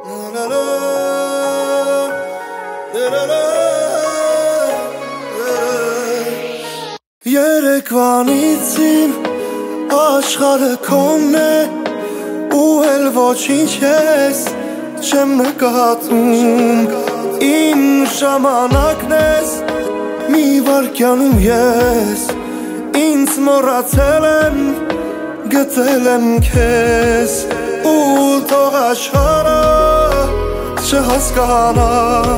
Երեկվանից իմ աշխարհը քոնն է ու էլ ոչինչ ես չեմ նկատում Իմ ժամանակն ես մի վայրկյանում ես Ինձ մոռացել եմ գտել եմ քեզ ու թող աշխարհը չհասկանա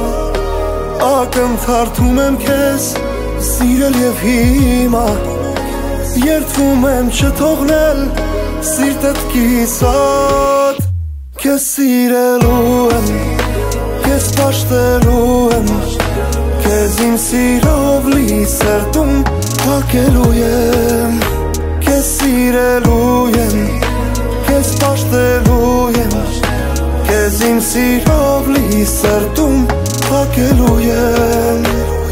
Ակնթարթում եմ քեզ Սիրել և հիմա Երդվում եմ չթողնել Սիրտդ կիսատ Քեզ սիրելու եմ Քեզ պաշտելու եմ Քեզ իմ սիրով լի սրտում փակելու եմ Քեզ սիրելու եմ Քեզ պաշտելու եմ Քեզ իմ սիրով լի սրտում փակելու եմ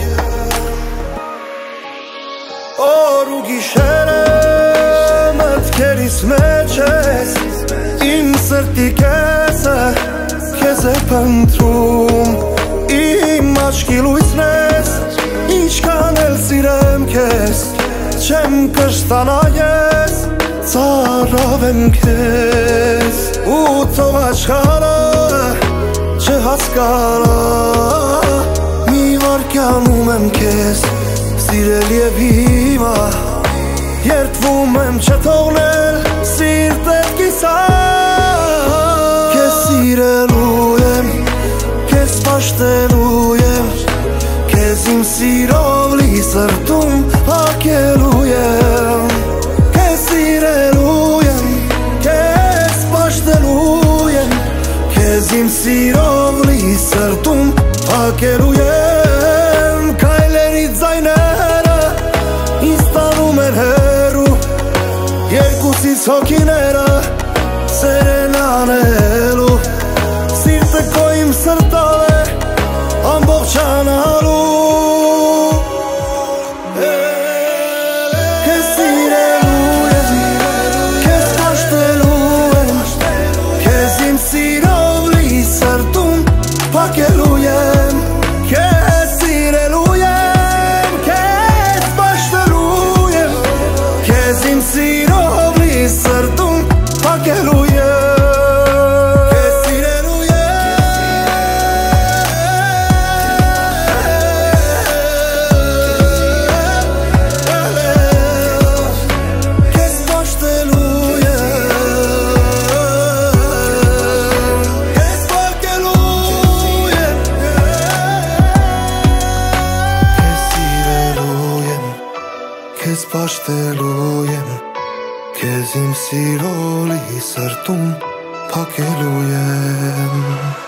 Օր ու գիշեր մտքերիս մեջ ես Իմ սրտի կեսը քեզ է փնտրում Իմ աչքի լույսն ես Ինչքան էլ սիրեմ քեզ Չեմ կշտանա ես Ծարավ եմ քեզ Ու թող աշխարհը չհասկանա Մի վայրկյանում եմ քեզ Սիրել և հիմա Երդվում եմ չթողնել Սիրտդ կիսատ Քեզ սիրելու եմ Քեզ պաշտելու եմ Քեզ իմ սիրով լի սրտում փակելու եմ Քեզ սիրելու եմ Քեզ պաշտելու եմ Քեզ իմ սիրով լի սրտում փակելու եմ Քայլերի ձայները ինձ տանում են հեռու Երկուսից հոգիները սեր են անելու Սիրտը քո իմ սրտալ է ամբողջանալու Քեզ սիրելու եմ Քեզ պաշտելու եմ Քեզ իմ սիրով լի սրտում փակելու եմ Քեզ սիրելու եմ Քեզ պաշտելու եմ Քեզ իմ սիրով լի սրտում փակելու եմ Քեզ սիրելու եմ Քեզ պաշտելու եմ Քեզ փակելու եմ Քեզ պաշտելու եմ Քեզ իմ սիրով լի սրտում փակելու եմ